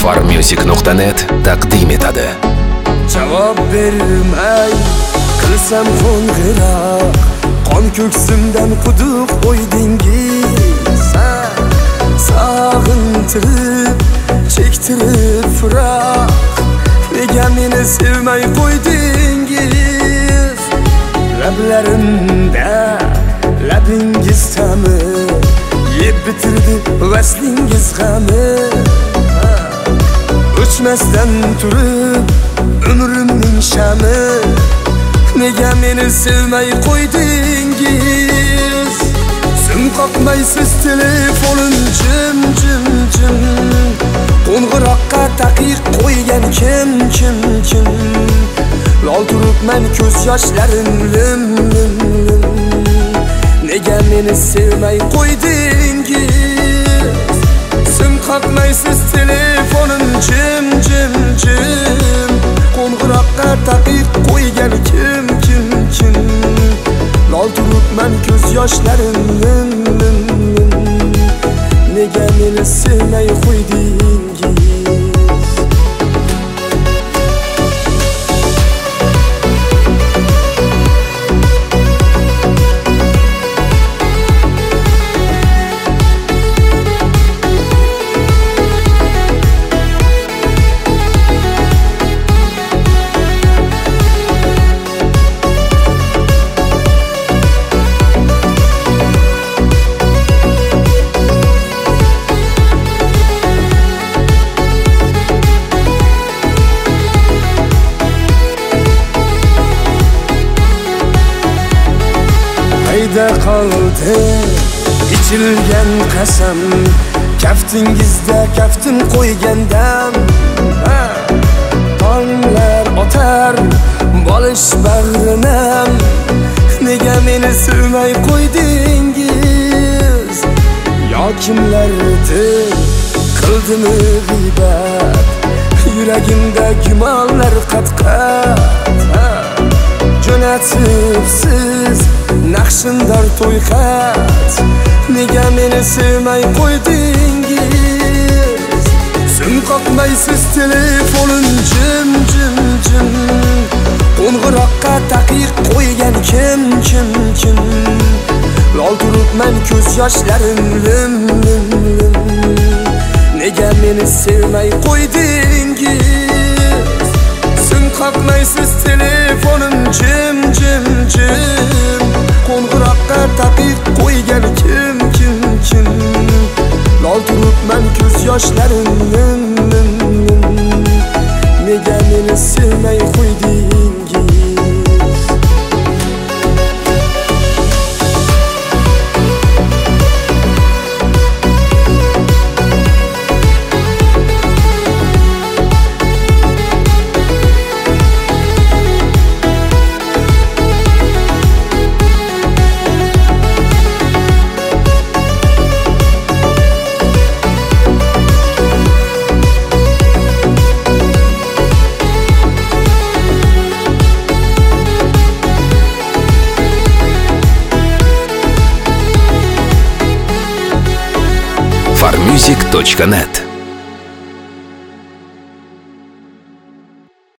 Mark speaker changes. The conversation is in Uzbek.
Speaker 1: farmusic.net taqdim etadi.
Speaker 2: Javob bermay qilsam qo'ng'iroq, qon ko'ksimdan quduq qo'ydingiz. Sog'intirib, chektirib firoq, nega meni sevmay qo'ydingiz? Lablarimda labingiz ta'mi, yeb bitirdi vaslingiz g'ami. O'chmasdan turib umrimning shami, nega meni sevmay qo'ydingiz? Sim qoqmaysiz telefonim jim jim jim, qo'ng'iroqqa taqiq qo'ygan kim? Lol turibman ko'z yoshlarim lim lim lim, nega meni sevmay qo'ydingiz? Sim qoqmaysiz telefonim jim jim jim, qo'ng'iroqqa taqiq qo'ygan kim? Lol turibman ko'z yoshlarim lim lim lim, nega meni sevmay qo'ydingiz? Qayda qoldi ichilgan qasam, kaftingizda kaftim qo'ygandam. Tonglar otar bolish bag'rinam, nega meni sevmay qo'ydingiz? Yo kimlardir qildimi g'iybat, yuragimda gumonlar qat-qat. Jo'natibsiz naqshindor to'yxat, nega meni sevmay qo'ydingiz? Sim qoqmaysiz telefonim jim jim jim, qo'ng'iroqqa taqiq qo'ygan kim? Lol turibman ko'z yoshlarim lim lim lim, nega meni sevmay qo'ydingiz? Sim qoqmaysiz telefonim jim jim jim, qo'ng'iroqqa taqiq qo'ygan kim? Lol turibman ko'z yoshlarim lim lim lim, nega meni sevmay qo'ydingiz?
Speaker 1: farmusic.net